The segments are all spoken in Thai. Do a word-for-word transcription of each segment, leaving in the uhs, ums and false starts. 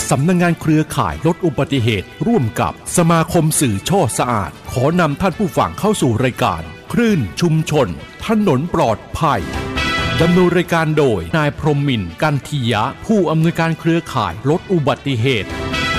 สำนักงานเครือข่ายลดอุบัติเหตุร่วมกับสมาคมสื่อช่อสะอาดขอนำท่านผู้ฟังเข้าสู่รายการคลื่นชุมชนถนนปลอดภัยดำเนินรายการโดยนายพรหมินทร์กันทียะผู้อำนวยการเครือข่ายลดอุบัติเหตุ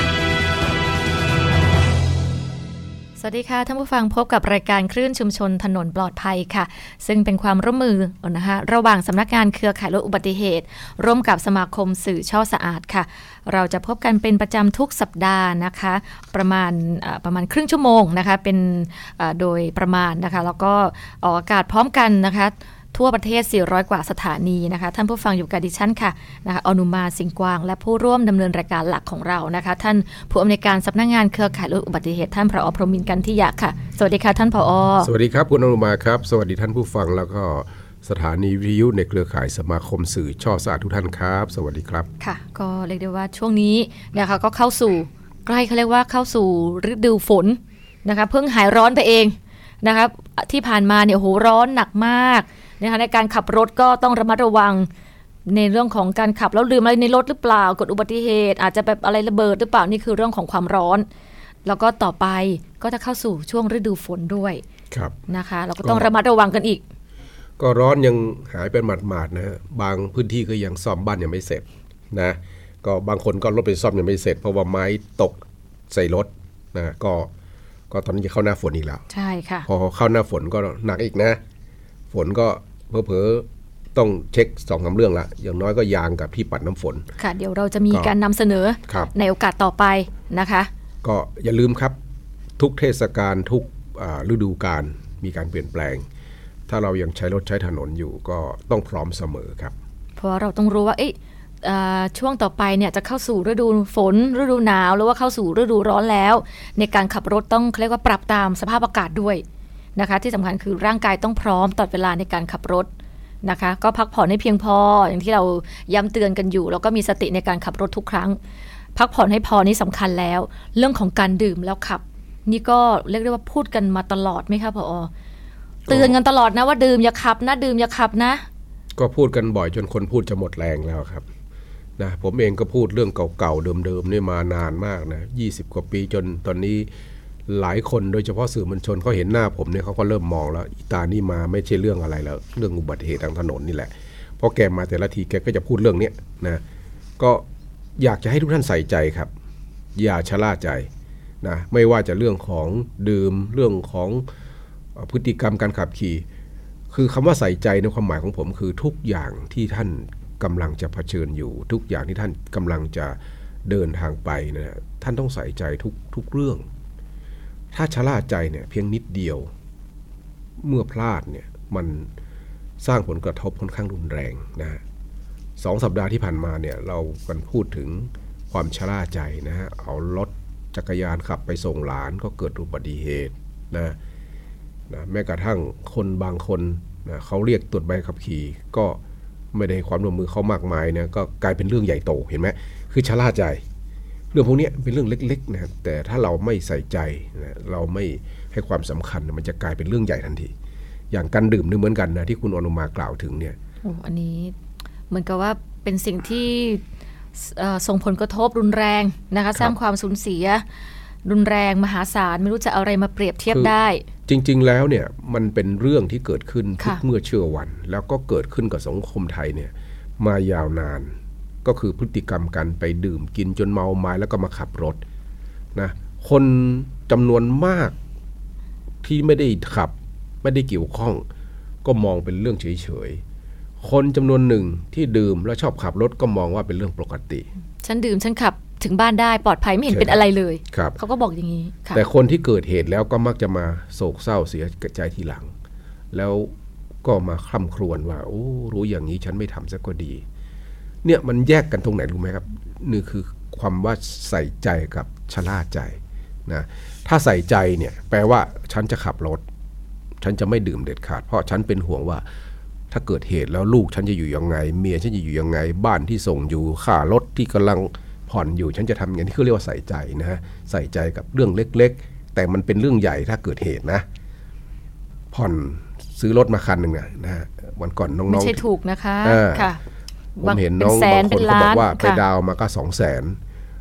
สวัสดีค่ะท่านผู้ฟังพบกับรายการคลื่นชุมชนถนนปลอดภัยค่ะซึ่งเป็นความร่วมมือนะคะระหว่างสำนักงานเครือข่ายลดอุบัติเหตุร่วมกับสมาคมสื่อช่อสะอาดค่ะเราจะพบกันเป็นประจำทุกสัปดาห์นะคะประมาณประมาณครึ่งชั่วโมงนะคะเป็นโดยประมาณนะคะแล้วก็ออกอากาศพร้อมกันนะคะทั่วประเทศสี่ร้อยกว่าสถานีนะคะท่านผู้ฟังอยู่กับดิฉันค่ะนะคะอนุมาสิงห์กวางและผู้ร่วมดำเนินรายการหลักของเรานะคะท่านผู้อำนวยการสำนักงานเครือข่ายลดอุบัติเหตุท่านผอ.พรหมินทร์กันทียะค่ะสวัสดีค่ะท่านผอ. สวัสดีครับคุณอนุมาครับสวัสดีท่านผู้ฟังแล้วก็สถานีวิทยุในเครือข่ายสมาคมสื่อช่อสะอาดทุกท่านครับสวัสดีครับค่ะก็เรียกได้ว่าช่วงนี้นะคะก็เข้าสู่ใกล้เขาเรียกว่าเข้าสู่ฤดูฝนนะคะเพิ่งหายร้อนไปเองนะคะที่ผ่านมาเนี่ยโหร้อนหนักมากนะคะในการขับรถก็ต้องระมัดระวังในเรื่องของการขับแล้วลืมอะไรในรถหรือเปล่าเกิดอุบัติเหตุอาจจะแบบอะไรระเบิดหรือเปล่านี่คือเรื่องของความร้อนแล้วก็ต่อไปก็จะเข้าสู่ช่วงฤดูฝนด้วยนะคะเราก็ต้องระมัดระวังกันอีกก็ร้อนยังหายเป็นหมาดๆนะบางพื้นที่ก็ยังซ่อมบ้านยังไม่เสร็จนะก็บางคนก็รถไปซ่อมยังไม่เสร็จเพราะว่าไม้ตกใส่รถนะก็ก็ตอนนี้จะเข้าหน้าฝนอีกแล้วใช่ค่ะพอเข้าหน้าฝนก็หนักอีกนะฝนก็เผลอๆต้องเช็ค สองสาม เรื่องละอย่างน้อยก็ยางกับที่ปัดน้ำฝนค่ะเดี๋ยวเราจะมีการนำเสนอในโอกาสต่อไปนะคะก็อย่าลืมครับทุกเทศกาลทุกฤดูกาลมีการเปลี่ยนแปลงถ้าเรายังใช้รถใช้ถนนอยู่ก็ต้องพร้อมเสมอครับเพราะเราต้องรู้ว่าเอ๊ะช่วงต่อไปเนี่ยจะเข้าสู่ฤดูฝนฤดูหนาวหรือว่าเข้าสู่ฤดูร้อนแล้วในการขับรถต้องเรียกว่าปรับตามสภาพอากาศด้วยนะคะที่สำคัญคือร่างกายต้องพร้อมตลอดเวลาในการขับรถนะคะก็พักผ่อนให้เพียงพออย่างที่เราย้ำเตือนกันอยู่แล้วก็มีสติในการขับรถทุกครั้งพักผ่อนให้พอนี่สำคัญแล้วเรื่องของการดื่มแล้วขับนี่ก็เรียกได้ว่าพูดกันมาตลอดไหมคะผอ.เตือนกันตลอดนะว่าดื่มอย่าขับนะดื่มอย่าขับนะก็พูดกันบ่อยจนคนพูดจะหมดแรงแล้วครับนะผมเองก็พูดเรื่องเก่าๆเดิมๆนี่มานานมากนะยี่สิบกว่าปีจนตอนนี้หลายคนโดยเฉพาะสื่อมวลชนเขาเห็นหน้าผมเนี่ยเขาก็เริ่มมองแล้วอีตานี่มาไม่ใช่เรื่องอะไรแล้วเรื่องอุบัติเหตุทางถนนนี่แหละเพราะแกมาแต่ละทีแกก็จะพูดเรื่องนี้นะก็อยากจะให้ทุกท่านใส่ใจครับอย่าชะล่าใจนะไม่ว่าจะเรื่องของดื่มเรื่องของพฤติกรรมการขับขี่คือคำว่าใส่ใจในความหมายของผมคือทุกอย่างที่ท่านกำลังจะเผชิญอยู่ทุกอย่างที่ท่านกำลังจะเดินทางไปนะท่านต้องใส่ใจทุกทุกเรื่องถ้าชะล่าใจเนี่ยเพียงนิดเดียวเมื่อพลาดเนี่ยมันสร้างผลกระทบค่อนข้างรุนแรงนะสองสัปดาห์ที่ผ่านมาเนี่ยเรากันพูดถึงความชะล่าใจนะฮะเอารถจักรยานขับไปส่งหลานก็เกิดอุบัติเหตุนะนะแม้กระทั่งคนบางคนนะเขาเรียกตรวจใบขับขี่ก็ไม่ได้ความร่วมมือเขามากมายเนี่ยก็กลายเป็นเรื่องใหญ่โตเห็นไหมคือชะล่าใจเรื่องพวกนี้เป็นเรื่องเล็กๆนะแต่ถ้าเราไม่ใส่ใจนะเราไม่ให้ความสำคัญมันจะกลายเป็นเรื่องใหญ่ทันทีอย่างการดื่มนี่เหมือนกันนะที่คุณอนุมากล่าวถึงเนี่ยโอ้อันนี้เหมือนกับว่าเป็นสิ่งที่ส่งผลกระทบรุนแรงนะคะสร้างความสูญเสียรุนแรงมหาศาลไม่รู้จะเอาอะไรมาเปรียบเทียบได้จริงๆแล้วเนี่ยมันเป็นเรื่องที่เกิดขึ้นทุกเมื่อเชื่อวันแล้วก็เกิดขึ้นกับสังคมไทยเนี่ยมายาวนานก็คือพฤติกรรมการไปดื่มกินจนเมาไม้แล้วก็มาขับรถนะคนจำนวนมากที่ไม่ได้ขับไม่ได้เกี่ยวข้องก็มองเป็นเรื่องเฉยๆคนจำนวนหนึ่งที่ดื่มแล้วชอบขับรถก็มองว่าเป็นเรื่องปกติฉันดื่มฉันขับถึงบ้านได้ปลอดภัยไม่เห็นเป็นอะไรเลยเขาก็บอกอย่างนี้แต่คนที่เกิดเหตุแล้วก็มักจะมาโศกเศร้าเสียใจทีหลังแล้วก็มาคร่ำครวญว่าโอ้รู้อย่างนี้ฉันไม่ทำซะก็ดีเนี่ยมันแยกกันตรงไหนรู้ไหมครับนี่คือความว่าใส่ใจกับชะล่าใจนะถ้าใส่ใจเนี่ยแปลว่าฉันจะขับรถฉันจะไม่ดื่มเด็ดขาดเพราะฉันเป็นห่วงว่าถ้าเกิดเหตุแล้วลูกฉันจะอยู่ยังไงเมียฉันจะอยู่ยังไงบ้านที่ส่งอยู่ค่ารถที่กำลังผ่อนอยู่ฉันจะทำอย่างที่เขาเรียกว่าใส่ใจนะฮะใส่ใจกับเรื่องเล็กๆแต่มันเป็นเรื่องใหญ่ถ้าเกิดเหตุนะผ่อนซื้อรถมาคันหนึ่งนะฮะวันก่อนน้องๆไม่ใช่ถูกนะคะค่ะผมเห็นน้องบางคนเขาบอกว่าไปดาวมาก็สองแสน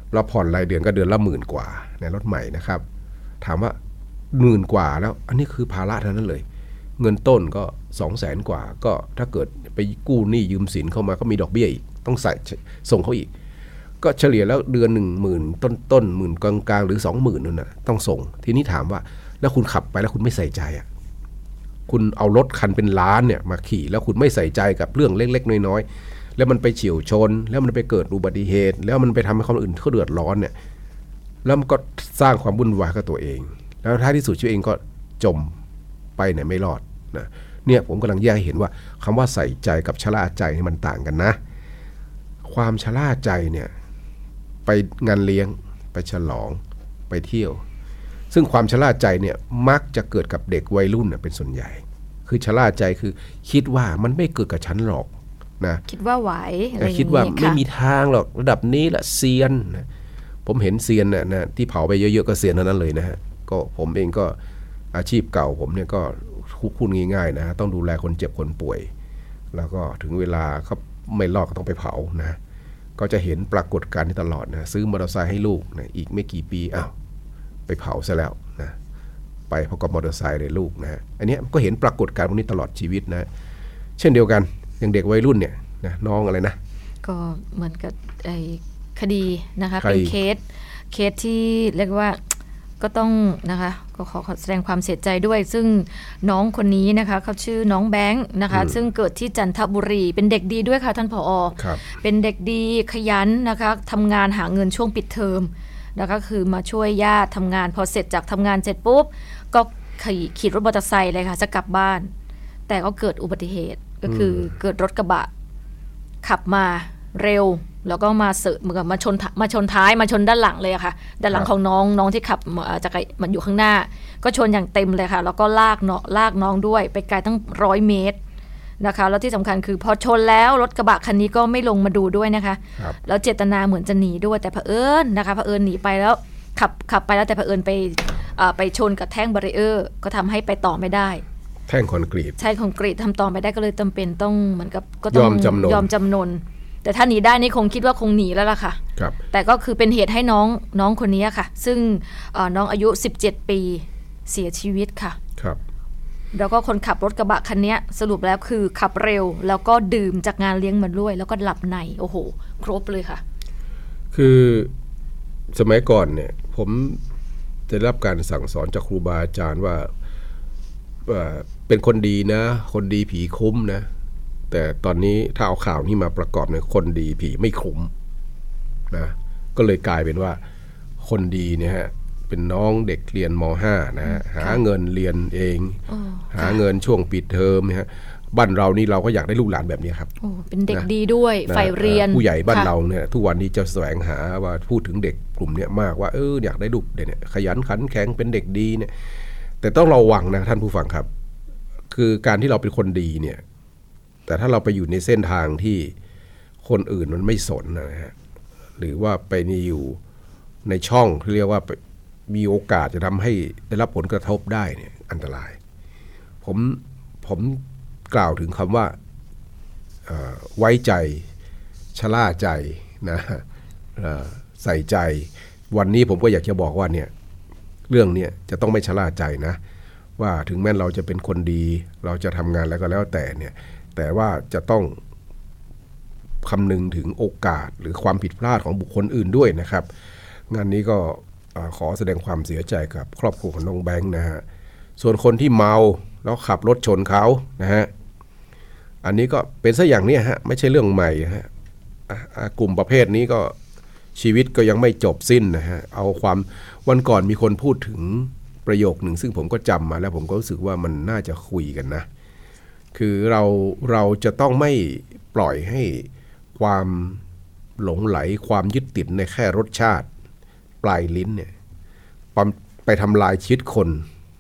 เราผ่อนรายเดือนก็เดือนละหมื่นกว่าในรถใหม่นะครับถามว่าหมื่นกว่าแล้วอันนี้คือภาระเท่านั้นเลยเงินต้นก็สองแสนกว่าก็ถ้าเกิดไปกู้หนี้ยืมสินเข้ามาก็มีดอกเบี้ยอีกต้องใส่ส่งเขาอีกก็เฉลี่ยแล้วเดือนหนึ่งหมื่นต้นต้นหมื่นกลางกลางหรือสองหมื่นนั่นนะต้องส่งทีนี้ถามว่าแล้วคุณขับไปแล้วคุณไม่ใส่ใจอ่ะคุณเอารถคันเป็นล้านเนี่ยมาขี่แล้วคุณไม่ใส่ใจกับเรื่องเล็กๆน้อยๆแล้วมันไปเฉี่ยวชนแล้วมันไปเกิดอุบัติเหตุแล้วมันไปทำให้คนอื่นเขาเดือดร้อนเนี่ยแล้วมันก็สร้างความวุ่นวายกับตัวเองแล้วท้ายที่สุดชีวิตเองก็จมไปไหนไม่รอดนะเนี่ยผมกำลังแยกให้เห็นว่าคำว่าใส่ใจกับชะล่าใจมันต่างกันนะความชะล่าใจเนี่ยไปงานเลี้ยงไปฉลองไปเที่ยวซึ่งความชะล่าใจเนี่ยมักจะเกิดกับเด็กวัยรุ่นเป็นส่วนใหญ่คือชะล่าใจคือคิดว่ามันไม่เกิดกับฉันหรอกนะคิดว่าไหวอะไรอย่างนี้คิดว่าไม่มีทางหรอกระดับนี้แหละเซียนนะผมเห็นเซียนนะนะที่เผาไปเยอะๆก็เซียนนั้นเลยนะฮะก็ผมเองก็อาชีพเก่าผมเนี่ยก็พูดง่ายๆนะต้องดูแลคนเจ็บคนป่วยแล้วก็ถึงเวลาเขาไม่รอดก็ต้องไปเผานะก็จะเห็นปรากฏการณ์นี้ตลอดนะซื้อมอเตอร์ไซค์ให้ลูกนะอีกไม่กี่ปีอ้าวไปเผาซะแล้วนะไปเพราะกับมอเตอร์ไซค์เลยลูกนะอันนี้ก็เห็นปรากฏการณ์พวกนี้ตลอดชีวิตนะเช่นเดียวกันอย่างเด็กวัยรุ่นเนี่ยนะน้องอะไรนะก็เหมือนกับไอ้คดีนะคะเป็นเคสเคสที่เรียกว่าก็ต้องนะคะก็ขอแสดงความเสียใจด้วยซึ่งน้องคนนี้นะคะเขาชื่อน้องแบงค์นะคะซึ่งเกิดที่จันทบุรีเป็นเด็กดีด้วยค่ะท่านผอ.เป็นเด็กดีขยันนะคะทำงานหาเงินช่วงปิดเทอมแล้วก็คือมาช่วยญาติทำงานพอเสร็จจากทำงานเสร็จปุ๊บก็ขี่ขี่รถมอเตอร์ไซค์เลยค่ะจะกลับบ้านแต่ก็เกิดอุบัติเหตุก็คือเกิดรถกระบะขับมาเร็วแล้วก็มาเสเหมือนกับมาชนมาชนท้ายมาชนด้านหลังเลยค่ะด้านหลังของน้องน้องที่ขับจักรยานมันอยู่ข้างหน้าก็ชนอย่างเต็มเลยค่ะแล้วก็ลากเนาะลากน้องด้วยไปไกลตั้งร้อยเมตรนะคะแล้วที่สำคัญคือพอชนแล้วรถกระบะคันนี้ก็ไม่ลงมาดูด้วยนะคะแล้วเจตนาเหมือนจะหนีด้วยแต่เผอิญนะคะเผอิญหนีไปแล้วขับขับไปแล้วแต่เผอิญไปไปชนกับแท่งบารีเออร์ก็ทำให้ไปต่อไม่ได้แท่งคอนกรีตใช่คอนกรีตทำต่อไม่ได้ก็เลยจำเป็นต้องเหมือนกับก็ต้องยอมจำนนยอมจำนนแต่ถ้าหนีได้นี่คงคิดว่าคงหนีแล้วล่ะค่ะแต่ก็คือเป็นเหตุให้น้องน้องคนนี้ค่ะซึ่งน้องอายุสิบเจ็ดปีเสียชีวิตค่ะครับแล้วก็คนขับรถกระบะคันนี้สรุปแล้วคือขับเร็วแล้วก็ดื่มจากงานเลี้ยงมาด้วยแล้วก็หลับในโอ้โหครบเลยค่ะคือสมัยก่อนเนี่ยผมได้รับการสั่งสอนจากครูบาอาจารย์ว่าเป็นคนดีนะคนดีผีคุ้มนะแต่ตอนนี้ถ้าเอาข่าวนี้มาประกอบเนี่ยคนดีผีไม่คุ้มนะก็เลยกลายเป็นว่าคนดีเนี่ยฮะเป็นน้องเด็กเรียนม.ห้า นะฮะหาเงินเรียนเองหาเงินช่วงปิดเทอมนะฮะบ้านเรานี่เราก็อยากได้ลูกหลานแบบนี้ครับโอ้เป็นเด็กดีด้วยใฝ่เรียนผู้ใหญ่บ้านเราเนี่ยทุกวันนี้จะแสวงหาว่าพูดถึงเด็กกลุ่มนี้มากว่าเอออยากได้ลูกเนี่ยขยันขันแข็งเป็นเด็กดีเนี่ยแต่ต้องระวังนะท่านผู้ฟังครับคือการที่เราเป็นคนดีเนี่ยแต่ถ้าเราไปอยู่ในเส้นทางที่คนอื่นมันไม่สนนะฮะหรือว่าไปนี่อยู่ในช่องที่เรียกว่ามีโอกาสจะทำให้ได้รับผลกระทบได้เนี่ยอันตรายผมผมกล่าวถึงคำว่าไว้ใจชะล่าใจนะใส่ใจวันนี้ผมก็อยากจะบอกว่าเนี่ยเรื่องนี้จะต้องไม่ชะล่าใจนะว่าถึงแม้เราจะเป็นคนดีเราจะทำงานแล้วก็แล้วแต่เนี่ยแต่ว่าจะต้องคำนึงถึงโอกาสหรือความผิดพลาดของบุคคลอื่นด้วยนะครับงานนี้ก็ขอแสดงความเสียใจกับครอบครัวของน้องแบงค์นะฮะส่วนคนที่เมาแล้วขับรถชนเขานะฮะอันนี้ก็เป็นซะอย่างนี้ฮะไม่ใช่เรื่องใหม่ฮะกลุ่มประเภทนี้ก็ชีวิตก็ยังไม่จบสิ้นนะฮะเอาความวันก่อนมีคนพูดถึงประโยคหนึ่งซึ่งผมก็จำมาแล้วผมก็รู้สึกว่ามันน่าจะคุยกันนะคือเราเราจะต้องไม่ปล่อยให้ความหลงไหลความยึดติดในแค่รสชาติปลายลิ้นเนี่ยไปทำลายชีวิตคน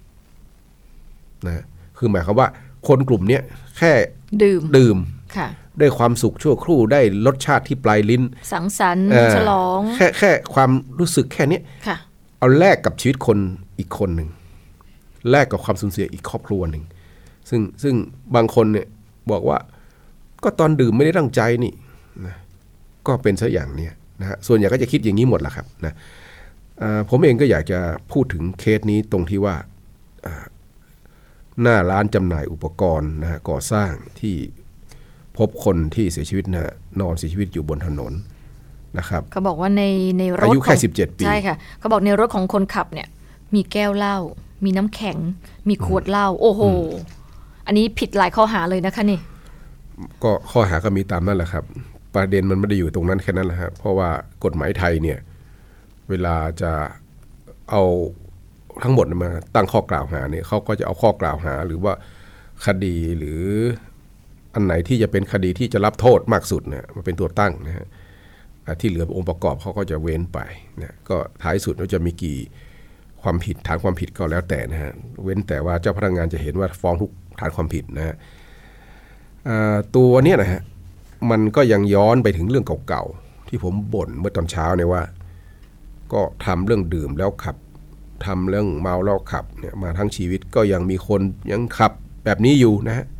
นะคือหมายความว่าคนกลุ่มนี้แค่ดื่มดื่มได้ความสุขชั่วครู่ได้รสชาติที่ปลายลิ้นสังสรรค์ฉลองแค่แค่ความรู้สึกแค่นี้เอาแลกกับชีวิตคนอีกคนหนึ่งแลกกับความสูญเสียอีกครอบครัวหนึ่งซึ่งซึ่งบางคนเนี่ยบอกว่าก็ตอนดื่มไม่ได้ตั้งใจนี่นะก็เป็นซะอย่างเนี้ยนะฮะส่วนใหญ่ก็จะคิดอย่างนี้หมดแหละครับนะผมเองก็อยากจะพูดถึงเคสนี้ตรงที่ว่าหน้าร้านจำหน่ายอุปกรณ์นะฮะก่อสร้างที่พบคนที่เสียชีวิตนะนอนเสียชีวิตอยู่บนถนนนะครับเขาบอกว่าในในรถอายุแค่สิบเจ็ดปีใช่ค่ะเขาบอกในรถของคนขับเนี่ยมีแก้วเหล้ามีน้ำแข็งมีขวดเหล้าโอ้โหอันนี้ผิดหลายข้อหาเลยนะคะนี่ก็ข้อหาก็มีตามนั่นแหละครับประเด็นมันไม่ได้อยู่ตรงนั้นแค่นั้นแหละครับเพราะว่ากฎหมายไทยเนี่ยเวลาจะเอาทั้งหมดมาตั้งข้อกล่าวหาเนี่ยเขาก็จะเอาข้อกล่าวหาหรือว่าคดีหรืออันไหนที่จะเป็นคดีที่จะรับโทษมากสุดเนี่ยมาเป็นตัวตั้งนะฮะที่เหลือองค์ประกอบเขาก็จะเว้นไปนะก็ท้ายสุดเราจะมีกี่ความผิดฐานความผิดก็แล้วแต่นะฮะเว้นแต่ว่าเจ้าพนักงานจะเห็นว่าฟ้องทุกฐานความผิดนะฮะตัวเนี้ยนะฮะมันก็ยังย้อนไปถึงเรื่องเก่าๆที่ผมบ่นเมื่อตอนเช้าเนี่ยว่าก็ทำเรื่องดื่มแล้วขับทำเรื่องเมาแล้วขับเนี่ยมาทั้งชีวิตก็ยังมีคนยังขับแบบนี้อยู่นะฮะ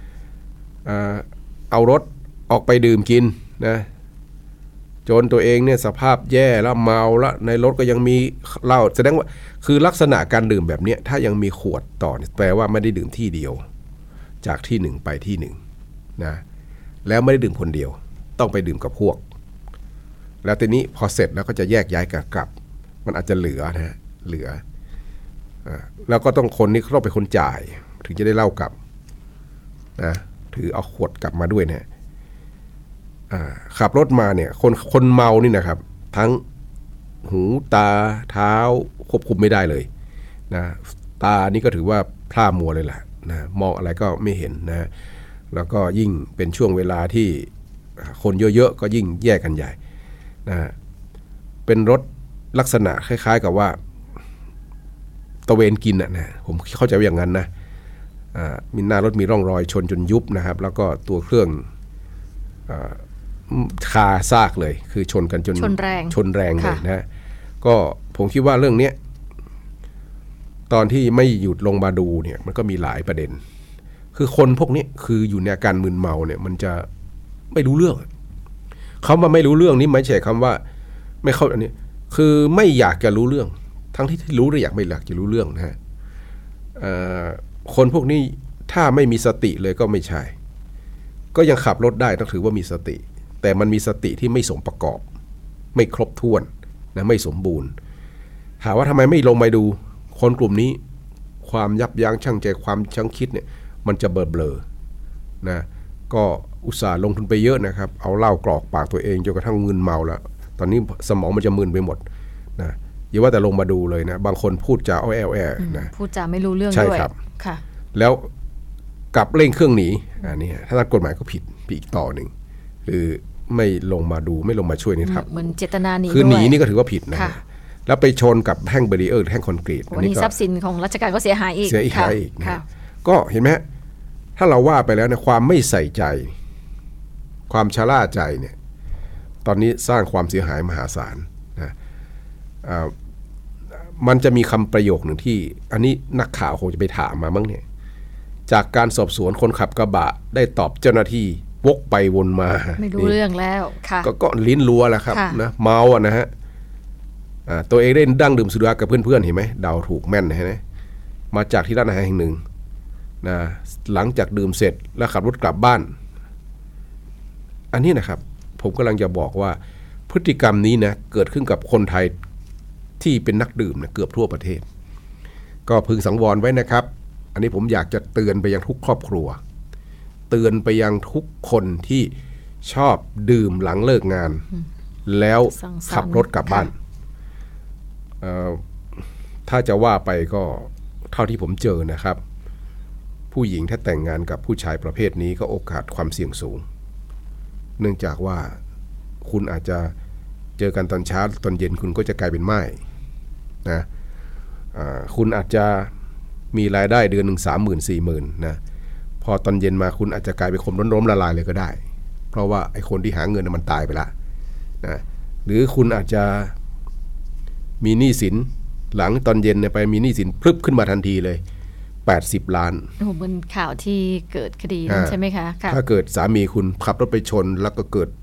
เอารถออกไปดื่มกินนะจนตัวเองเนี่ยสภาพแย่แล้วเมาแล้วในรถก็ยังมีเหล้าแสดงว่าคือลักษณะการดื่มแบบนี้ถ้ายังมีขวดต่อแปลว่าไม่ได้ดื่มที่เดียวจากที่หนึ่งไปที่หนึ่งนะแล้วไม่ได้ดื่มคนเดียวต้องไปดื่มกับพวกแล้วทีนี้พอเสร็จแล้วก็จะแยกย้ายกลับมันอาจจะเหลือนะฮะเหลืออ่าแล้วก็ต้องคนนี้เขาต้องเป็นคนจ่ายถึงจะได้เหล้ากลับนะถือเอาขวดกลับมาด้วยเนี่ยขับรถมาเนี่ยคนคนเมานี่นะครับทั้งหูตาเท้าควบคุมไม่ได้เลยนะตานี่ก็ถือว่าพร่ามัวเลยแหละนะมองอะไรก็ไม่เห็นนะแล้วก็ยิ่งเป็นช่วงเวลาที่คนเยอะๆก็ยิ่งแยกกันใหญ่นะเป็นรถลักษณะคล้ายๆกับว่าตะเวนกินอ่ะนะผมเข้าใจว่าอย่างนั้นนะมีหน้ารถมีร่องรอยชนจนยุบนะครับแล้วก็ตัวเครื่องคาซากเลยคือชนกันจนชนแรงชนแรงเลยนะก็ผมคิดว่าเรื่องนี้ตอนที่ไม่หยุดลงมาดูเนี่ยมันก็มีหลายประเด็นคือคนพวกนี้คืออยู่ในอาการมึนเมาเนี่ยมันจะไม่รู้เรื่องเขามาไม่รู้เรื่องนี่ไม่ใช่คำว่าไม่เข้าอันนี้คือไม่อยากจะรู้เรื่องทั้งที่รู้หรืออยากไม่อยากจะรู้เรื่องนะฮะคนพวกนี้ถ้าไม่มีสติเลยก็ไม่ใช่ก็ยังขับรถได้ต้องถือว่ามีสติแต่มันมีสติที่ไม่สมประกอบไม่ครบถ้วนนะไม่สมบูรณ์ถามว่าทำไมไม่ลงมาดูคนกลุ่มนี้ความยับยั้งชั่งใจความชั่งคิดเนี่ยมันจะเบลอๆนะก็อุตส่าห์ลงทุนไปเยอะนะครับเอาเหล้ากรอกปากตัวเองจนกระทั่งมึนเมาแล้วตอนนี้สมองมันจะมึนไปหมดนะอย่าว่าแต่ลงมาดูเลยนะบางคนพูดจาอ้อแอแอนะพูดจาไม่รู้เรื่องด้วยใช่ครับค่ะแล้วกลับเร่งเครื่องหนีอันนี้ถ้าตามกฎหมายก็ผิดผิดต่อหนึ่งคือไม่ลงมาดูไม่ลงมาช่วยนี่ครับเหมือนเจตนาหนีคือหนีนี่ก็ถือว่าผิดนะแล้วไปชนกับแท่งเบรีเออร์แท่งคอนกรีตอันนี้ทรัพย์สินของราชการก็เสียหายอีกเสียหายอีกนะก็เห็นไหมถ้าเราว่าไปแล้วเนี่ยความไม่ใส่ใจความชะล่าใจเนี่ยตอนนี้สร้างความเสียหายมหาศาลนะมันจะมีคำประโยคหนึ่งที่อันนี้นักข่าวคงจะไปถามมามั้งเนี่ยจากการสอบสวนคนขับกระบะได้ตอบเจ้าหน้าที่วกไปวนมาไม่รู้เรื่องแล้วค่ะก็ก็ลิ้นรัวแล้วครับนะเมาอ่ะนะฮะตัวเองได้ดั้งดื่มสุรากับเพื่อนๆเห็นไหมเดาถูกแม่นเห็นไหมมาจากที่ร้านอาหารแห่งหนึ่งนะหลังจากดื่มเสร็จแล้วขับรถกลับบ้านอันนี้นะครับผมกำลังจะบอกว่าพฤติกรรมนี้นะเกิดขึ้นกับคนไทยที่เป็นนักดื่มนะเกือบทั่วประเทศก็พึงสังวรไว้นะครับอันนี้ผมอยากจะเตือนไปยังทุกครอบครัวเตือนไปยังทุกคนที่ชอบดื่มหลังเลิกงานแล้วขับรถกลับบ้านถ้าจะว่าไปก็เท่าที่ผมเจอนะครับผู้หญิงถ้าแต่งงานกับผู้ชายประเภทนี้ก็โอกาสความเสี่ยงสูงเนื่องจากว่าคุณอาจจะเจอกันตอนเช้าตอนเย็นคุณก็จะกลายเป็นม่ายนะคุณอาจจะมีรายได้เดือนหนึ่งสามหมื่นสี่หมื่นนะพอตอนเย็นมาคุณอาจจะกลายเป็นคนล้มละลายเลยก็ได้เพราะว่าไอ้คนที่หาเงินมันตายไปละนะหรือคุณอาจจะมีหนี้สินหลังตอนเย็นเนี่ยไปมีหนี้สินพลึบขึ้นมาทันทีเลยแปดสิบล้านโอ้โหเป็นข่าวที่เกิดคดีใช่ไหมคะถ้าเกิดสามีคุณขับรถไปชนแล้วก็เกิด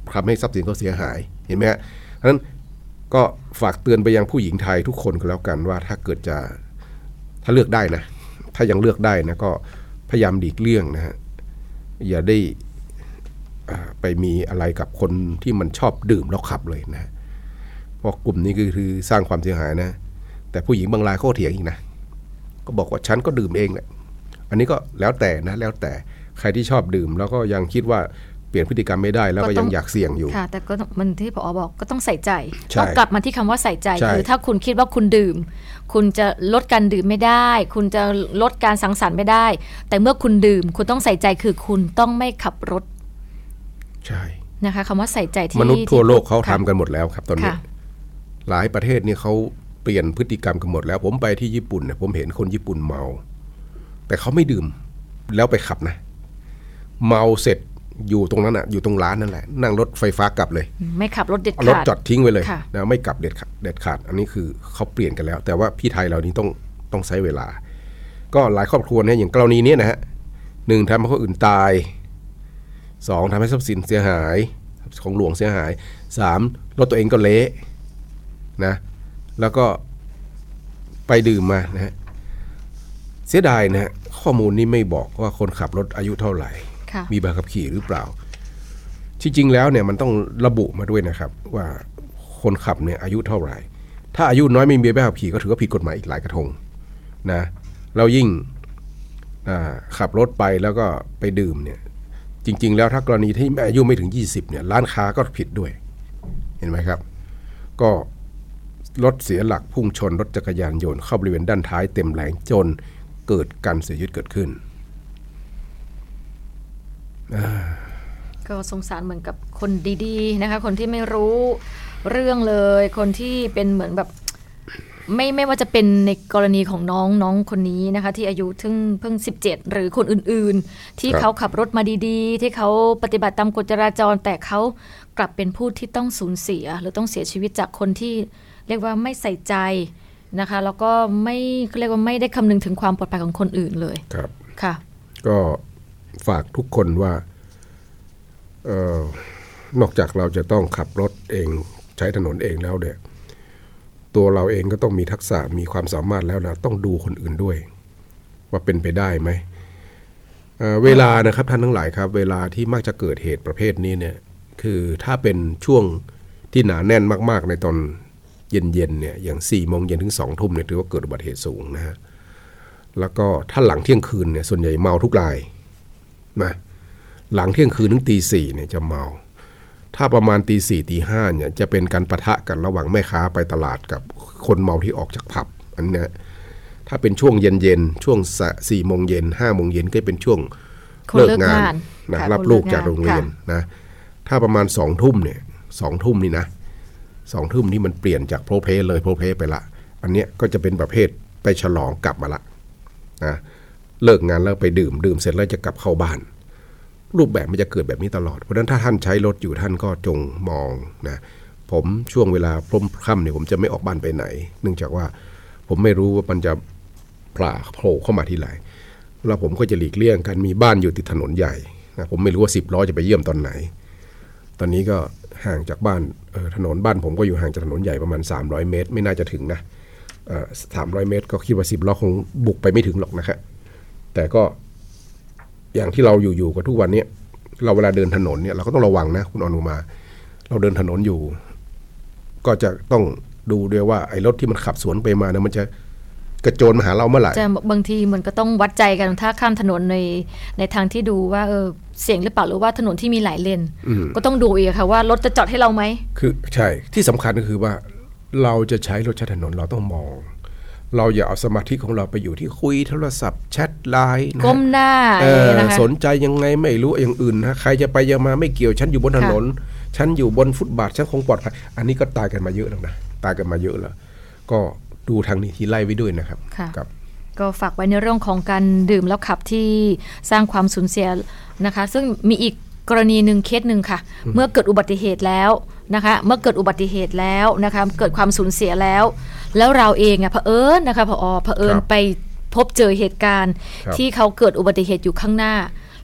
ทำให้ทรัพย์สินเขาเสียหายเห็นไหมฮะเพราะฉะนั้นก็ฝากเตือนไปยังผู้หญิงไทยทุกคนก็แล้วกันว่าถ้าเกิดจะถ้าเลือกได้นะถ้ายังเลือกได้นะก็พยายามหลีกเลี่ยงนะฮะอย่าได้ไปมีอะไรกับคนที่มันชอบดื่มแล้วขับเลยนะเพราะกลุ่มนี้คือคือสร้างความเสียหายนะแต่ผู้หญิงบางรายเขาเถียงอีกนะก็บอกว่าฉันก็ดื่มเองแหละอันนี้ก็แล้วแต่นะแล้วแต่ใครที่ชอบดื่มแล้วก็ยังคิดว่าเปลี่ยนพฤติกรรมไม่ได้แล้วก็ยังอยากเสี่ยงอยู่ค่ะแต่ก็มันที่ผอ.บอกก็ต้องใส่ใจต้องกลับมาที่คำว่าใส่ใจคือถ้าคุณคิดว่าคุณดื่มคุณจะลดการดื่มไม่ได้คุณจะลดการสังสรรค์ไม่ได้แต่เมื่อคุณดื่มคุณต้องใส่ใจคือคุณต้องไม่ขับรถใช่นะคะคำว่าใส่ใจที่มนุษย์ทั่วโลกเขาทำกันหมดแล้วครับตอนนี้หลายประเทศนี่เขาเปลี่ยนพฤติกรรมกันหมดแล้วผมไปที่ญี่ปุ่นเนี่ยผมเห็นคนญี่ปุ่นเมาแต่เขาไม่ดื่มแล้วไปขับนะเมาเสร็จอยู่ตรงนั้นอ่ะอยู่ตรงร้านนั่นแหละนั่งรถไฟฟ้ากลับเลยไม่ขับรถเด็ดขาดรถจอดทิ้งไว้เลยนะไม่กลับเด็ดขาดเด็ดขาดอันนี้คือเขาเปลี่ยนกันแล้วแต่ว่าพี่ไทยเรานี้ต้องต้องใช้เวลาก็หลายครอบครัวเนี่ยอย่างกรณีนี้นะฮะหนึ่งทำให้คนอื่นตายสองทำให้ทรัพย์สินเสียหายของหลวงเสียหายสามรถตัวเองก็เละนะแล้วก็ไปดื่มมานะฮะเสียดายนะฮะข้อมูลนี้ไม่บอกว่าคนขับรถอายุเท่าไหร่มีใบขับขี่หรือเปล่าที่จริงแล้วเนี่ยมันต้องระบุมาด้วยนะครับว่าคนขับเนี่ยอายุเท่าไหร่ถ้าอายุน้อยไม่มีใบขับขี่ก็ถือว่าผิดกฎหมายอีกหลายกระทงนะเรายิ่งขับรถไปแล้วก็ไปดื่มเนี่ยจริงๆแล้วถ้ากรณีที่อายุไม่ถึงยี่สิบเนี่ยร้านค้าก็ผิดด้วยเห็นไหมครับก็รถเสียหลักพุ่งชนรถจักรยานยนต์เข้าบริเวณด้านท้ายเต็มแรงจนเกิดการเสียชีวิตเกิดขึ้นก็สงสารเหมือนกับคนดีๆนะคะคนที่ไม่รู้เรื่องเลยคนที่เป็นเหมือนแบบไม่ไม่ว่าจะเป็นในกรณีของน้องน้องคนนี้นะคะที่อายุเพิ่งเพิ่งสิบเจ็ดหรือคนอื่นๆที่เขาขับรถมาดีๆที่เขาปฏิบัติตามกฎจราจรแต่เขากลับเป็นผู้ที่ต้องสูญเสียหรือต้องเสียชีวิตจากคนที่เรียกว่าไม่ใส่ใจนะคะแล้วก็ไม่เรียกว่าไม่ได้คำนึงถึงความปลอดภัยของคนอื่นเลยครับค่ะก็ฝากทุกคนว่าเอ่อนอกจากเราจะต้องขับรถเองใช้ถนนเองแล้วเนี่ยตัวเราเองก็ต้องมีทักษะมีความสามารถแล้วนะต้องดูคนอื่นด้วยว่าเป็นไปได้ไหม เอ่อ เวลานะครับท่านทั้งหลายครับเวลาที่มักจะเกิดเหตุประเภทนี้เนี่ยคือถ้าเป็นช่วงที่หนาแน่นมากๆในตอนเย็นๆเนี่ยอย่างสี่โมงเย็นถึงสองทุ่มเนี่ยถือว่าเกิดอุบัติเหตุสูงนะฮะแล้วก็ถ้าหลังเที่ยงคืนเนี่ยส่วนใหญ่เมาทุกรายนะหลังเที่ยงคืนถึงตีสี่เนี่ยจะเมาถ้าประมาณตีสี่ตีห้าเนี่ยจะเป็นการปะทะกันระหว่างแม่ค้าไปตลาดกับคนเมาที่ออกจากผับอันนี้ถ้าเป็นช่วงเย็นๆช่วงสี่โมงเย็นห้าโมงเย็นก็เป็นช่วงเลิกงานนะรับลูกจากโรงเรียนนะถ้าประมาณสองทุ่มเนี่ยสองทุ่มนี่นะสองทุ่มนี่มันเปลี่ยนจากโพลเพลเลยโพลเพลไปละอันเนี้ยก็จะเป็นประเภทไปฉลองกลับมาละนะเลิกงานแล้วไปดื่มดื่มเสร็จแล้วจะกลับเข้าบ้านรูปแบบมันจะเกิดแบบนี้ตลอดเพราะฉะนั้นถ้าท่านใช้รถอยู่ท่านก็จงมองนะผมช่วงเวลาพร่ำค่ำเนี่ยผมจะไม่ออกบ้านไปไหนเนื่องจากว่าผมไม่รู้ว่ามันจะพล่าโผล่เข้ามาที่ไหนแล้วผมก็จะหลีกเลี่ยงกันมีบ้านอยู่ติดถนนใหญ่นะผมไม่รู้ว่าสิบล้อจะไปเยี่ยมตอนไหนตอนนี้ก็ห่างจากบ้านถนนบ้านผมก็อยู่ห่างจากถนนใหญ่ประมาณสามร้อยเมตรไม่น่าจะถึงนะสามร้อยเมตรก็คิดว่าสิบล้อคงบุกไปไม่ถึงหรอกนะครับแต่ก็อย่างที่เราอยู่ๆกับทุกวันนี้เราเวลาเดินถนนเนี่ยเราก็ต้องระวังนะคุณอนุมาเราเดินถนนอยู่ก็จะต้องดูด้วยว่าไอ้รถที่มันขับสวนไปมาเนี่ยมันจะกระโจนมาหาเราเมื่อไหร่จะบางทีมันก็ต้องวัดใจกันถ้าข้ามถนนในในทางที่ดูว่าเออเสี่ยงหรือเปล่าหรือว่าถนนที่มีหลายเลนก็ต้องดูอีกค่ะว่ารถจะจอดให้เราไหมคือใช่ที่สำคัญก็คือว่าเราจะใช้รถใช้ถนนเราต้องมองเราอย่าเอาสมาธิของเราไปอยู่ที่คุยโทรศัพท์แชทไลน์ก้มหน้าสนใจยังไงไม่รู้อย่างอื่นนะใครจะไปยังมาไม่เกี่ยวฉันอยู่บนถนนฉันอยู่บนฟุตบาทฉันคงปลอดภัยอันนี้ก็ตายกันมาเยอะแล้วนะตายกันมาเยอะแล้วก็ดูทางนี้ที่ไล่ไว้ด้วยนะครับครับก็ฝากไว้ในเรื่องของการดื่มแล้วขับที่สร้างความสูญเสียนะคะซึ่งมีอีกกรณีหนึ่งเคสหนึ่งค่ะเมื่อเกิดอุบัติเหตุแล้วนะคะเมื่อเกิดอุบัติเหตุแล้วนะคะเกิดความสูญเสียแล้วแล้วเราเองอ่ะเผอิญนะคะพอเผอิญไปพบเจอเหตุการณ์ที่เขาเกิดอุบัติเหตุอยู่ข้างหน้า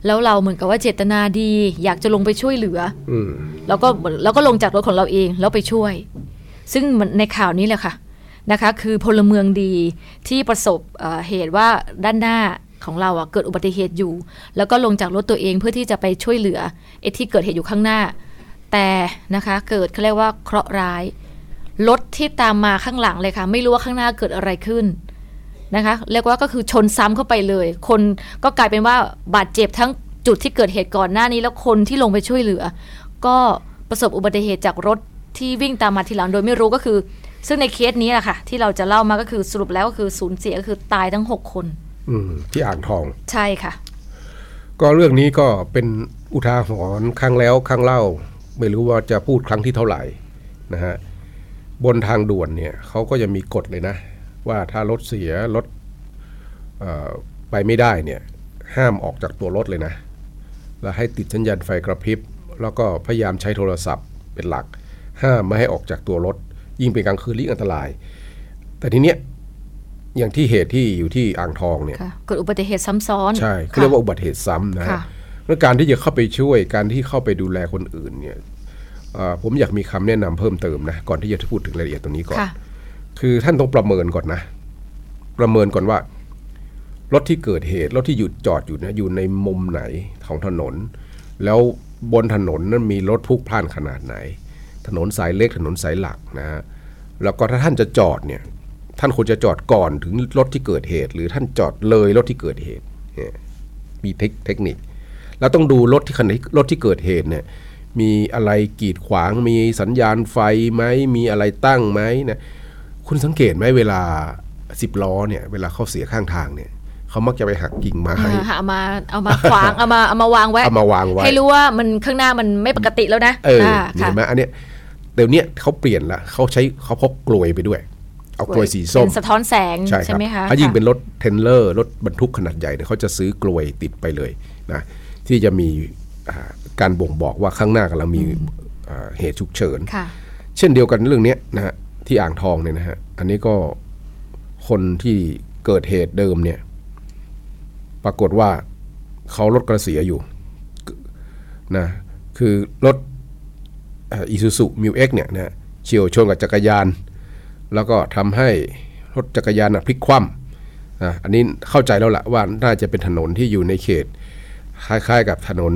แล้วเราเหมือนกับว่าเจตนาดีอยากจะลงไปช่วยเหลืออืมแล้วก็แล้วก็ลงจากรถของเราเองแล้วไปช่วยซึ่งในข่าวนี้แหละค่ะนะคะคือพลเมืองดีที่ประสบเอ่อเหตุว่าด้านหน้าของเราอ่ะเกิดอุบัติเหตุอยู่แล้วก็ลงจากรถตัวเองเพื่อที่จะไปช่วยเหลือไอ้ที่เกิดเหตุอยู่ข้างหน้าแต่นะคะเกิดเขาเรียกว่าเคราะห์ร้ายรถที่ตามมาข้างหลังเลยค่ะไม่รู้ว่าข้างหน้าเกิดอะไรขึ้นนะคะเรียกว่าก็คือชนซ้ำเข้าไปเลยคนก็กลายเป็นว่าบาดเจ็บทั้งจุดที่เกิดเหตุก่อนหน้านี้แล้วคนที่ลงไปช่วยเหลือก็ประสบอุบัติเหตุจากรถที่วิ่งตามมาทีหลังโดยไม่รู้ก็คือซึ่งในเคสนี้แหละค่ะที่เราจะเล่ามาก็คือสรุปแล้วก็คือสูญเสียก็คือตายทั้งหกคนอืมที่อ่างทองใช่ค่ะก็เรื่องนี้ก็เป็นอุทาหรณ์ครั้งแล้วครั้งเล่าไม่รู้ว่าจะพูดครั้งที่เท่าไหร่นะฮะบนทางด่วนเนี่ยเขาก็จะมีกฎเลยนะว่าถ้ารถเสียรถไปไม่ได้เนี่ยห้ามออกจากตัวรถเลยนะแล้วให้ติดสัญญาณไฟกระพริบแล้วก็พยายามใช้โทรศัพท์เป็นหลักห้ามไม่ให้ออกจากตัวรถยิ่งเป็นกลางคืนยิ่งอันตรายแต่ทีเนี้ยอย่างที่เหตุที่อยู่ที่อ่างทองเนี่ยเกิดอุบัติเหตุซ้ำซ้อนใช่เขาเรียกว่าอุบัติเหตุซ้ำนะเรื่องการที่จะเข้าไปช่วยการที่เข้าไปดูแลคนอื่นเนี่ยผมอยากมีคำแนะนำเพิ่มเติมนะก่อนที่จะพูดถึงรายละเอียดตรงนี้ก่อนคือท่านต้องประเมินก่อนนะประเมินก่อนว่ารถที่เกิดเหตุรถที่หยุดจอดอยู่นะอยู่ในมุมไหนของถนนแล้วบนถนนนั้นมีรถพลุกพล่านขนาดไหนถนนสายเล็กถนนสายหลักนะฮะแล้วก็ถ้าท่านจะจอดเนี่ยท่านควรจะจอดก่อนถึงรถที่เกิดเหตุหรือท่านจอดเลยรถที่เกิดเหตุมีเทคนิคแล้วต้องดูรถที่คันรถที่เกิดเหตุเนี่ยมีอะไรกีดขวางมีสัญญาณไฟไหมมีอะไรตั้งไหมนะคุณสังเกตไหมเวลาสิบล้อเนี่ยเวลาเขาเสียข้างทางเนี่ยเขามักจะไปหักกิ่งไม้เอามาเอามาขวางเอามาเอามาวางไว้เอามาวางไว้ให้รู้ว่ามันข้างหน้ามันไม่ปกติแล้วนะเออเห็นไหมอันเนี้ยเดี๋ยวนี้เขาเปลี่ยนละเขาใช้เขาพกกลวยไปด้วยเอากลวยสีส้มสะท้อนแสงใช่ไหมคะถ้ายิ่งเป็นรถเทรลเลอร์รถบรรทุกขนาดใหญ่เนี่ยเขาจะซื้อกลวยติดไปเลยนะที่จะมีการบ่งบอกว่าข้างหน้ากำลังมีเหตุฉุกเฉินเช่นเดียวกันเรื่องนี้นะฮะที่อ่างทองเนี่ยนะฮะอันนี้ก็คนที่เกิดเหตุเดิมเนี่ยปรากฏว่าเขารถกระเสียอยู่นะคือรถอีซูซุมิวเอ็กเนี่ยนะเฉี่ยวชนกับจักรยานแล้วก็ทำให้รถจักรยานพลิกคว่ำนะอันนี้เข้าใจแล้วแหละว่าน่าจะเป็นถนนที่อยู่ในเขตคล้ายๆกับถนน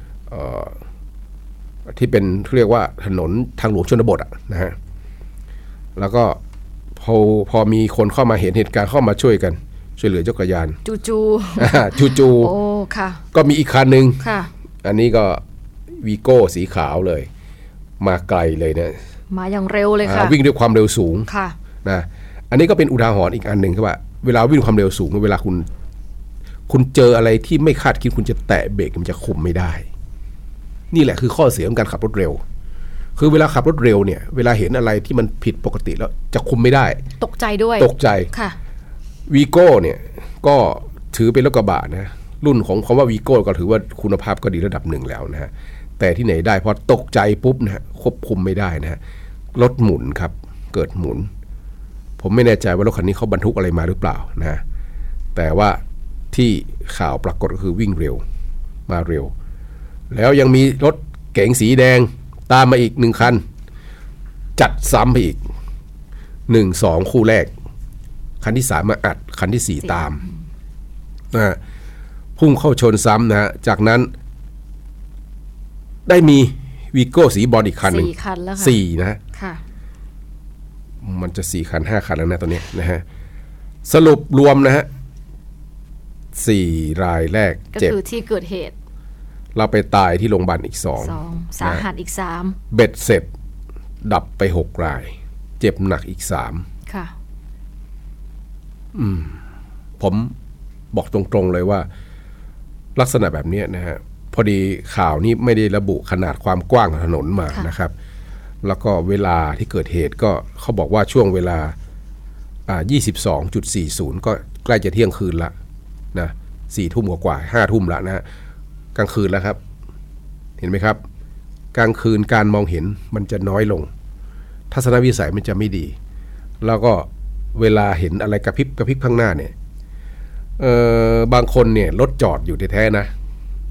ที่เป็นเรียกว่าถนนทางหลวงชนบทอะนะฮะแล้วก็พอพอมีคนเข้ามาเห็นเหตุการณ์เข้ามาช่วยกันช่วยเหลือจักรยานจูจูจูจูโอ้ค่ะก็มีอีกคันหนึ่งค่ะอันนี้ก็วีโก้สีขาวเลยมาไกลเลยเนี่ยมาอย่างเร็วเลยค่ะวิ่งด้วยความเร็วสูงค่ะนะอันนี้ก็เป็นอุทาหรณ์อีกอันหนึ่งครับว่าเวลาวิ่งความเร็วสูงเวลาคุณคุณเจออะไรที่ไม่คาดคิดคุณจะแตะเบรกมันจะคุมไม่ได้นี่แหละคือข้อเสียของการขับรถเร็วคือเวลาขับรถเร็วเนี่ยเวลาเห็นอะไรที่มันผิดปกติแล้วจะคุมไม่ได้ตกใจด้วยตกใจค่ะวีโก้เนี่ยก็ถือเป็นรถกระบะนะรุ่นของคำว่าวีโก้ก็ถือว่าคุณภาพก็ดีระดับหนึ่งแล้วนะฮะแต่ที่ไหนได้พอตกใจปุ๊บนะฮะควบคุมไม่ได้นะฮะรถหมุนครับเกิดหมุนผมไม่แน่ใจว่ารถคันนี้เขาบรรทุกอะไรมาหรือเปล่านะแต่ว่าที่ข่าวปรากฏก็คือวิ่งเร็วมาเร็วแล้วยังมีรถเก๋งสีแดงตามมาอีกหนึ่งคันจัดซ้ำไปอีกหนึ่งสองคู่แรกคันที่สามมาอัดคันที่สี่ตามนะพุ่งเข้าชนซ้ำนะฮะจากนั้นได้มีวีโก้สีบอลอีกคันหนึ่งสี่คันแล้วค่ะสี่นะค่ะมันจะสี่คันห้าคันแล้วนะตอนนี้นะฮะสรุปรวมนะฮะสี่รายแรกก็คือที่เกิดเหตุเราไปตายที่โรงพยาบาลอีกสองสาหัสอีกสามเบ็ดเสร็จดับไปหกรายเจ็บหนักอีกสามค่ะอืมผมบอกตรงๆเลยว่าลักษณะแบบนี้นะฮะพอดีข่าวนี้ไม่ได้ระบุขนาดความกว้างของถนนมานะครับแล้วก็เวลาที่เกิดเหตุก็เขาบอกว่าช่วงเวลาอ่า ยี่สิบสองจุดสี่ศูนย์ ก็ใกล้จะเที่ยงคืนละนะสี่ทุ่มกว่าๆห้าทุ่มละนะฮะกลางคืนแล้วครับเห็นไหมครับกลางคืนการมองเห็นมันจะน้อยลงทัศนวิสัยมันจะไม่ดีแล้วก็เวลาเห็นอะไรกระพริบกระพริบข้างหน้าเนี่ยเอ่อบางคนเนี่ยรถจอดอยู่แท้ๆนะ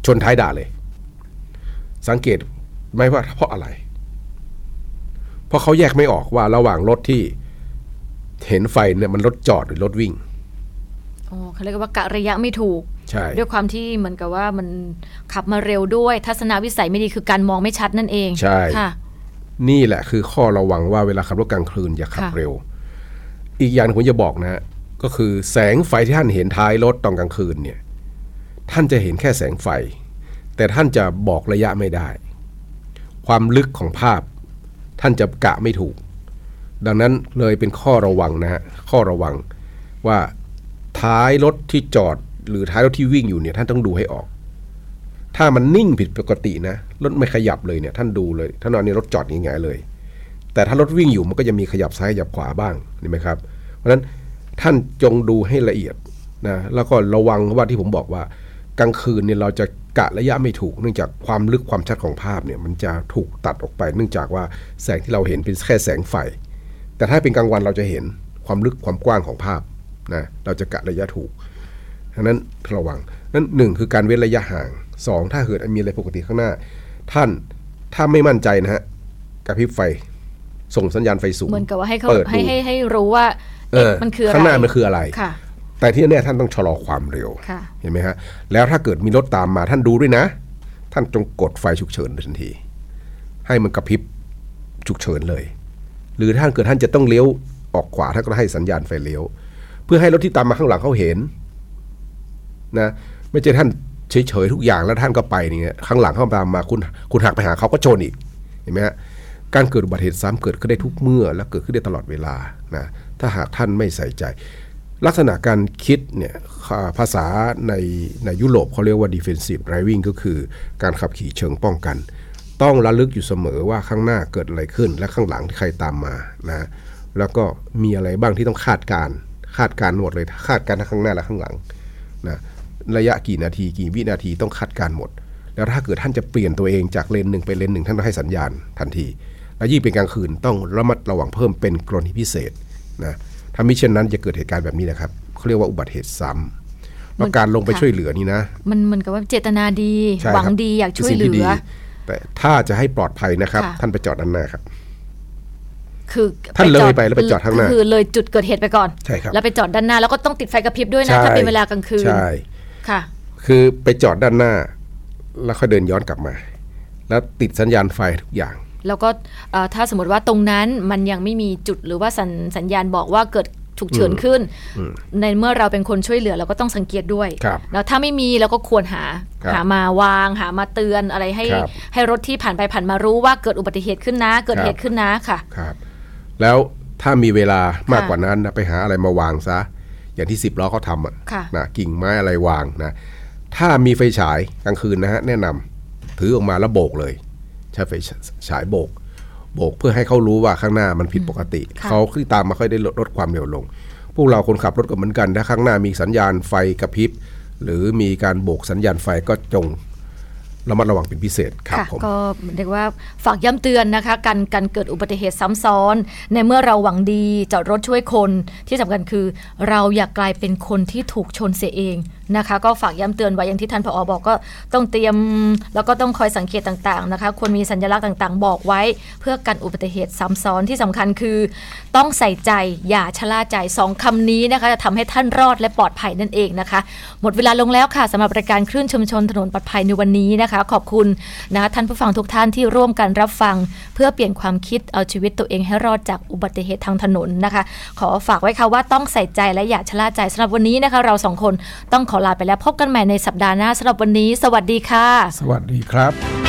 ชนท้ายด่าเลยสังเกตไหมว่าเพราะอะไรเพราะเขาแยกไม่ออกว่าระหว่างรถที่เห็นไฟเนี่ยมันรถจอดหรือรถวิ่งอ๋อเขาเรียกว่ากะระยะไม่ถูกใช่ด้วยความที่เหมือนกับว่ามันขับมาเร็วด้วยทัศนวิสัยไม่ดีคือการมองไม่ชัดนั่นเองใช่ค่ะนี่แหละคือข้อระวังว่าเวลาขับรถกลางคืนอย่าขับเร็วอีกอย่างผมจะบอกนะก็คือแสงไฟที่ท่านเห็นท้ายรถตอนกลางคืนเนี่ยท่านจะเห็นแค่แสงไฟแต่ท่านจะบอกระยะไม่ได้ความลึกของภาพท่านจะกะไม่ถูกดังนั้นเลยเป็นข้อระวังนะฮะข้อระวังว่าท้ายรถที่จอดหรือท้ายรถที่วิ่งอยู่เนี่ยท่านต้องดูให้ออกถ้ามันนิ่งผิดปกตินะรถไม่ขยับเลยเนี่ยท่านดูเลยท่านนอนในรถจอดง่ายๆเลยแต่ถ้ารถวิ่งอยู่มันก็จะมีขยับซ้ายขยับขวาบ้างเห็นไหมครับเพราะฉะนั้นท่านจงดูให้ละเอียดนะแล้วก็ระวังว่าที่ผมบอกว่ากลางคืนเนี่ยเราจะกะระยะไม่ถูกเนื่องจากความลึกความชัดของภาพเนี่ยมันจะถูกตัดออกไปเนื่องจากว่าแสงที่เราเห็นเป็นแค่แสงไฟแต่ถ้าเป็นกลางวันเราจะเห็นความลึกความกว้างของภาพนะเราจะกะระยะถูกดังนั้นระวังนั้นหนึ่งคือการเว้นระยะห่างสองถ้าเกิดมีอะไรปกติข้างหน้าท่านถ้าไม่มั่นใจนะฮะกระพริบไฟส่งสัญญาณไฟสูงเหมือนกับว่าให้เขาให้ให้ให้รู้ว่ามันคืออะไรข้างหน้ามันคืออะไรแต่ที่แน่ท่านต้องชะลอความเร็วเห็นไหมฮะแล้วถ้าเกิดมีรถตามมาท่านดูด้วยนะท่านจงกดไฟฉุกเฉินทันทีให้มันกระพริบฉุกเฉินเลยหรือถ้าเกิดท่านจะต้องเลี้ยวออกขวาท่านก็ให้สัญญาณไฟเลี้ยวเพื่อให้รถที่ตามมาข้างหลังเขาเห็นนะไม่ใช่ท่านเฉยๆทุกอย่างแล้วท่านก็ไปเนี่ยข้างหลังเข้าตามมาคุณคุณหักไปหาเขาก็ชนอีกเห็นไหมฮะการเกิดอุบัติเหตุซ้ำเกิดขึ้นได้ทุกเมื่อและเกิดขึ้นได้ตลอดเวลานะถ้าหากท่านไม่ใส่ใจลักษณะการคิดเนี่ยภาษาในในยุโรปเขาเรียกว่า defensive driving ก็คือการขับขี่เชิงป้องกันต้องระลึกอยู่เสมอว่าข้างหน้าเกิดอะไรขึ้นและข้างหลังที่ใครตามมานะแล้วก็มีอะไรบ้างที่ต้องคาดการคาดการหมดเลยคาดการทั้งข้างหน้าและข้างหลังนะระยะกี่นาทีกี่วินาทีต้องคาดการหมดแล้วถ้าเกิดท่านจะเปลี่ยนตัวเองจากเลนหนึ่งไปเลนหนึ่งท่านต้องให้สัญญาณทันทีและยิ่งเป็นกลางคืนต้องระมัดระวังเพิ่มเป็นกรณีพิเศษนะถ้ามิเช่นนั้นจะเกิดเหตุการณ์แบบนี้นะครับเขาเรียกว่าอุบัติเหตุซ้ำแล้วการลงไปช่วยเหลือนี่นะมันเหมือนกับว่าเจตนาดีหวังดีอยากช่วยเหลือแต่ถ้าจะให้ปลอดภัยนะครับท่านไปจอดด้านหน้าครับคือท่านเลยไปแล้วไปจอดข้างหน้าคือเลยจุดเกิดเหตุไปก่อนใช่ครับแล้วไปจอดด้านหน้าแล้วก็ต้องติดไฟกระพริบด้วยนะถ้าเป็นเวลากลางคืนใช่ค่ะคือไปจอดด้านหน้าแล้วค่อยเดินย้อนกลับมาแล้วติดสัญญาณไฟทุกอย่างแล้วก็ถ้าสมมติว่าตรงนั้นมันยังไม่มีจุดหรือว่าสัญ, สัญญาณบอกว่าเกิดฉุกเฉินขึ้นในเมื่อเราเป็นคนช่วยเหลือเราก็ต้องสังเกตด้วยแล้วถ้าไม่มีเราก็ควรหาหามาวางหามาเตือนอะไรให้ให้รถที่ผ่านไปผ่านมารู้ว่าเกิดอุบัติเหตุขึ้นนะเกิดเหตุขึ้นนะค่ะครับแล้วถ้ามีเวลามากกว่านั้นนะไปหาอะไรมาวางซะอย่างที่สิบล้อเขาทำอ่ะนะกิ่งไม้อะไรวางนะถ้ามีไฟฉายกลางคืนนะฮะแนะนำถือออกมาแล้วโบกเลยใช้ไฟฉายโบกโบกเพื่อให้เขารู้ว่าข้างหน้ามันผิดปกติเขาที่ตามมาค่อยได้ลดความเร็วลงพวกเราคนขับรถก็เหมือนกันถ้าข้างหน้ามีสัญญาณไฟกระพริบหรือมีการโบกสัญญาณไฟก็จงระมัดระวังเป็นพิเศษครับผมก็เรียกว่าฝากย้ำเตือนนะคะการการเกิดอุบัติเหตุซ้ำซ้อนในเมื่อเราหวังดีจอดรถช่วยคนที่สำคัญคือเราอย่ากลายเป็นคนที่ถูกชนเสียเองนะคะก็ฝากย้ำเตือนไว้อย่างที่ท่านผอ.บอกก็ต้องเตรียมแล้วก็ต้องคอยสังเกตต่างๆนะคะควรมีสัญลักษณ์ต่างๆบอกไว้เพื่อกันอุบัติเหตุซ้ำซ้อนที่สำคัญคือต้องใส่ใจอย่าชะล่าใจสองคำนี้นะคะจะทำให้ท่านรอดและปลอดภัยนั่นเองนะคะหมดเวลาลงแล้วค่ะสำหรับรายการคลื่นชุมชนถนนปลอดภัยในวันนี้นะคะขอบคุณนะคะท่านผู้ฟังทุกท่านที่ร่วมกันรับฟังเพื่อเปลี่ยนความคิดเอาชีวิตตัวเองให้รอดจากอุบัติเหตุทางถนนนะคะขอฝากไว้ค่ะว่าต้องใส่ใจและอย่าชะล่าใจสำหรับวันนี้นะคะเราสองคนต้องขอลาไปแล้วพบกันใหม่ในสัปดาห์หน้าสำหรับวันนี้สวัสดีค่ะสวัสดีครับ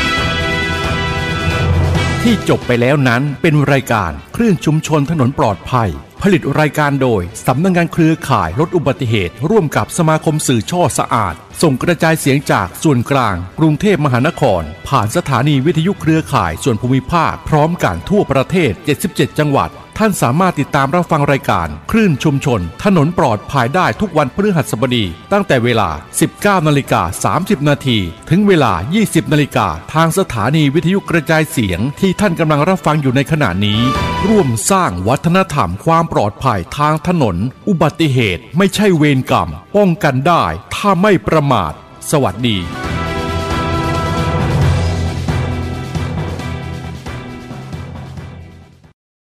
ที่จบไปแล้วนั้นเป็นรายการคลื่นชุมชนถนนปลอดภัยผลิตรายการโดยสำนักงานเครือข่ายลดอุบัติเหตุร่วมกับสมาคมสื่อช่อสะอาดส่งกระจายเสียงจากส่วนกลางกรุงเทพมหานครผ่านสถานีวิทยุเครือข่ายส่วนภูมิภาคพร้อมกันทั่วประเทศเจ็ดสิบเจ็ดจังหวัดท่านสามารถติดตามรับฟังรายการคลื่นชุมชนถนนปลอดภัยได้ทุกวันพฤหัสบดีตั้งแต่เวลา สิบเก้านาฬิกาสามสิบนาทีถึงเวลา ยี่สิบนาฬิกาทางสถานีวิทยุกระจายเสียงที่ท่านกำลังรับฟังอยู่ในขณะนี้ร่วมสร้างวัฒนธรรมความปลอดภัยทางถนนอุบัติเหตุไม่ใช่เวรกรรมป้องกันได้ถ้าไม่ประมาทสวัสดี